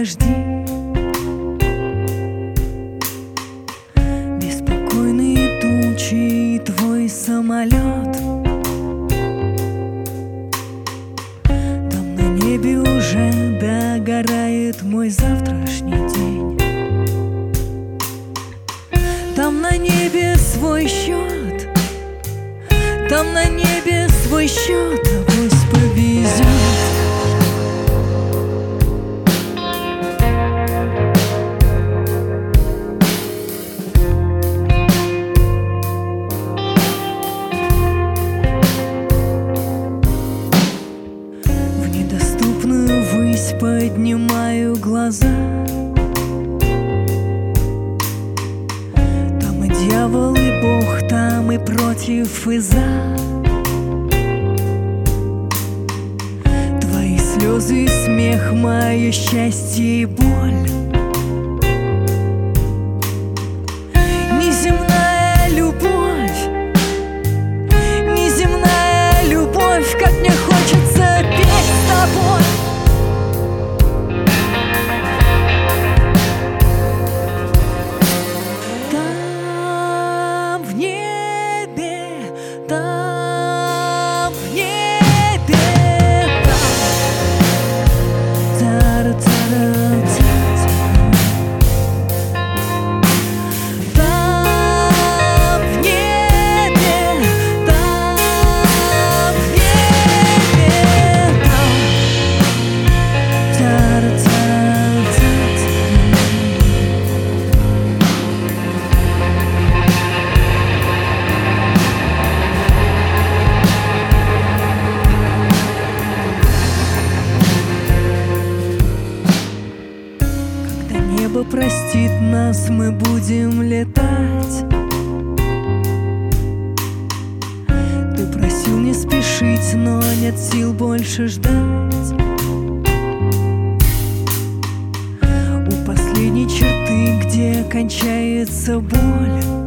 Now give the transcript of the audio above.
дожди. Беспокойные тучи, твой самолет. Там на небе уже догорает мой завтрашний день. Там на небе свой счет, там на небе свой счет, авось повезет. В недоступную высь поднимаю глаза. Там и дьявол, и Бог, там и против, и за. Твои слезы и смех, мое счастье и боль. Неземная любовь, неземная любовь, как мне хочется петь с тобой. Там в небе, там в небе, небо простит нас, мы будем летать. Ты просил не спешить, но нет сил больше ждать. У последней черты, где кончается боль,